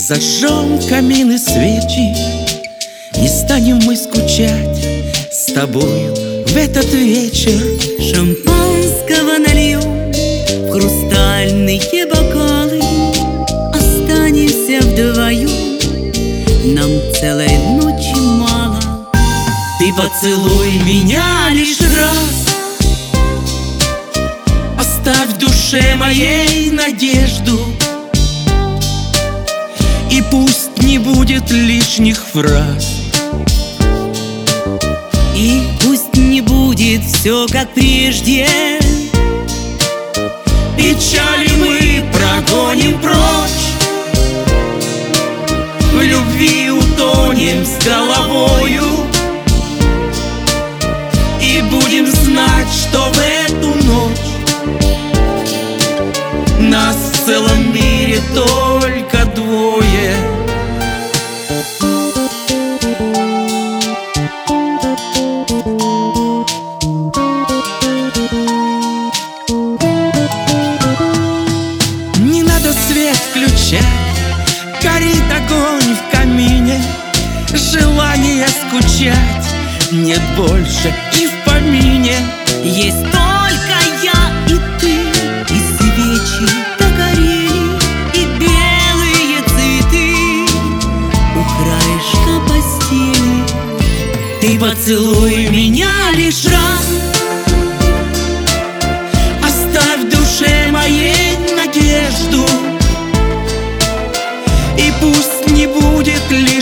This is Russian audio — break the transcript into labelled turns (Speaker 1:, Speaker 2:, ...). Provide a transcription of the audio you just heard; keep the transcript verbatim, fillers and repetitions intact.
Speaker 1: Зажжем камин и свечи, не станем мы скучать с тобою в этот вечер.
Speaker 2: Шампанского нальем в хрустальные бокалы, останемся вдвоем, нам целой ночи мало.
Speaker 1: Ты поцелуй меня лишь раз, оставь в душе моей надежду, и пусть не будет лишних фраз,
Speaker 2: и пусть не будет все как прежде.
Speaker 1: Печали мы прогоним прочь, в любви утонем с головою, и будем знать, что в эту ночь нас в целом мире только двое. Не надо свет включать, горит огонь в камине, желание скучать нет больше и в помине.
Speaker 2: Есть только я и ты, и свечи догорели, и белые цветы у краешка постели.
Speaker 1: Ты поцелуй меня лишь раз, оставь в душе моей надежду, и пусть не будет лишь